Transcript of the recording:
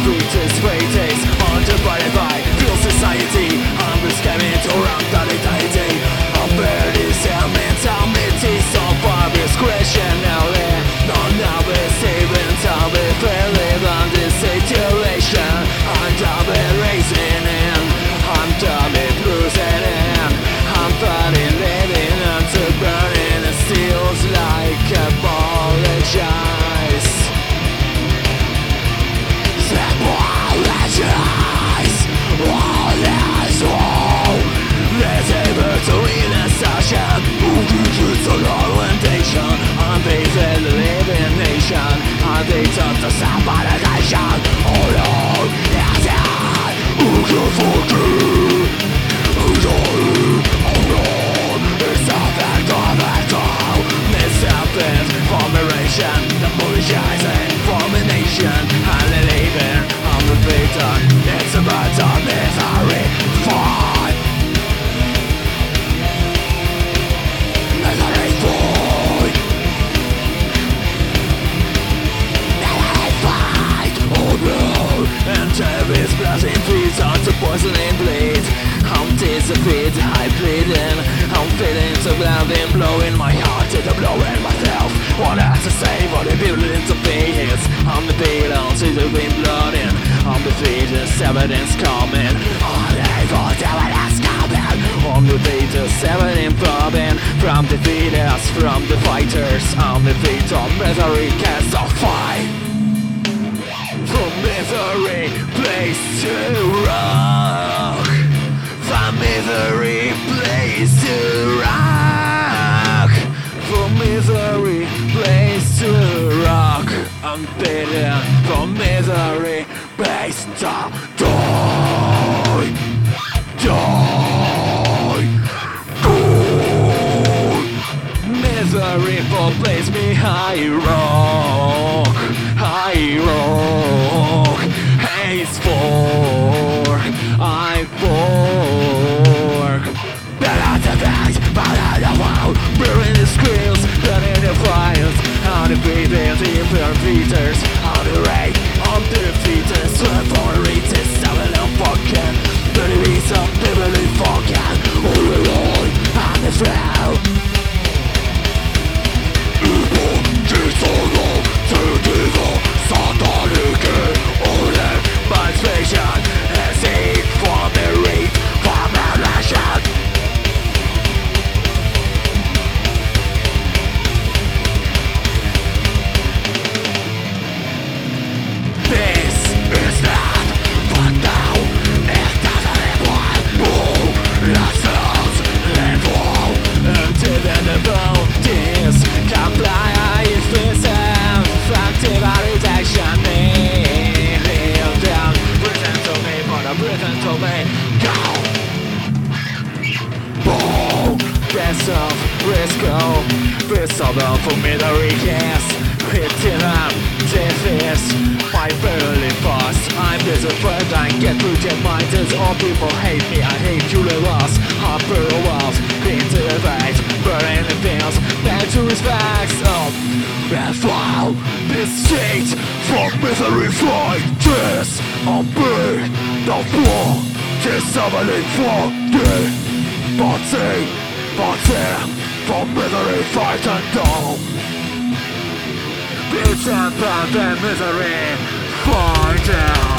fruitless fate undivided by real society. I'm escaping to run that eternity. I'm barely self mentality, so far discretionary. None of it's even time if we live on this situation. I'm done with racing in, I'm done with losing in. I'm fighting, living unto burning. It feels like apologize. Apologize. All is wrong. Let's ever to in a session. It's an orientation. I'm facing the living nation. I'm facing the sabotation. Oh Lord, yes, yes. Who can forgive? Oh Lord, it's something covenantal. It's something formation. The moonshine formation. I'm living, I'm the victim. It's about to misery. Fight. Misery fight. Misery fight. Oh no. And terrorist blasting feet on to poisoning bleed. I'm disappeared, I bleeding. I'm feeling so loud and blowing my heart to the blowing myself. What I have to say, what the building to be is. I'm the beat on to the wind blooding. I'm the fetus, evidence coming. I'm the evidence coming. I'm the fetus, evidence coming. From the fetus, from the fighters. I'm the victim, misery cast off fight. From misery, place to rock. From misery, place to rock. From misery, place to rock. I'm beaten from misery, place to die. Die. Die. Misery for place me high rock. High rock. Haze for I fork. Better the bags, better the world. Burning the screens, burning the fires. On the breathing, the impure features. On the rain, on the features. Sweat for reaches, seven and fucking. Dirty beats of liberty fucking. All alone, on the trail. Evil, disorder, evil, satanic, order, manipulation, hate for the reap, formulation. This is not what now it doesn't imply more. Yourselves live all until the bounties can fly. If it's effective rejection, kneel down. Present to me, but present to me. Go. Boom. Best of Risco. Best of all for me to recast. Hitting up, defense. My barely boss. I'm disappointed. I get rejected. All people hate me. I hate you the loss. Hopper the walls. Into the face. Burning the fields. Back to his facts. That's why this state for misery fight. This I'll be the floor. This somebody for you. Body, for misery fight and down. It's about the misery fight down.